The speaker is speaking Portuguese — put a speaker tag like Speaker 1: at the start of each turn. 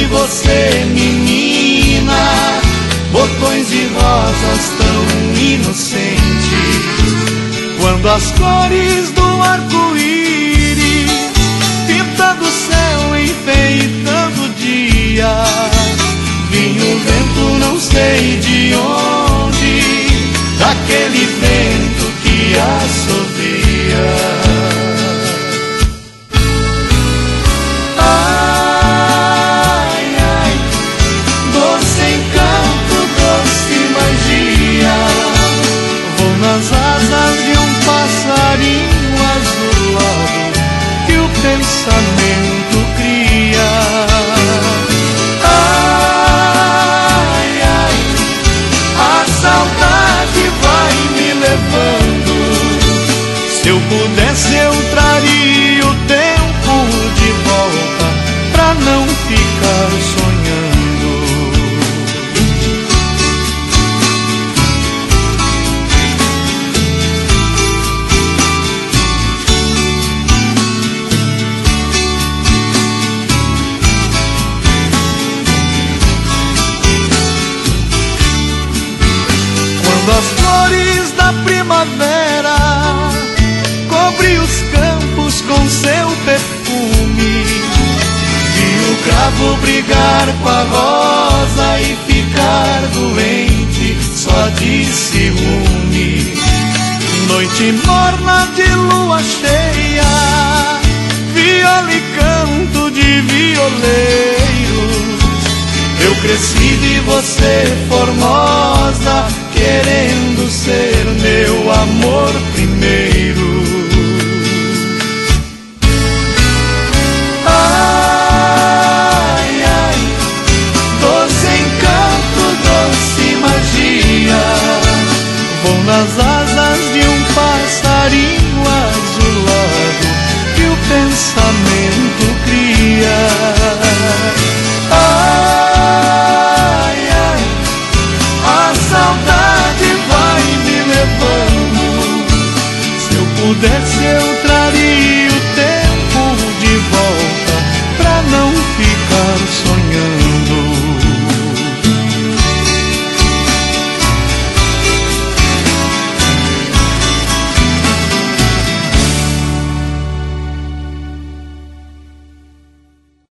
Speaker 1: você, menina, botões de rosas tão inocentes. Quando as cores do arco-íris pintando o céu, enfeitando o dia, vinha o vento, não sei de onde, daquele vento que assovia. Nas asas de um passarinho azulado que o pensamento cria. Ai, ai, a saudade vai me levando. Se eu pudesse eu traria o tempo de volta pra não ficar sonhando. As flores da primavera cobre os campos com seu perfume. Vi o cravo brigar com a rosa e ficar doente só de ciúme. Noite morna de lua cheia, viola e canto de violeiros. Eu cresci de você, formosa, querendo ser meu amor primeiro. Ai, ai, doce encanto, doce magia, vou nas asas de um passarinho azulado que o pensamento cria. Saudade vai me levando. Se eu pudesse eu traria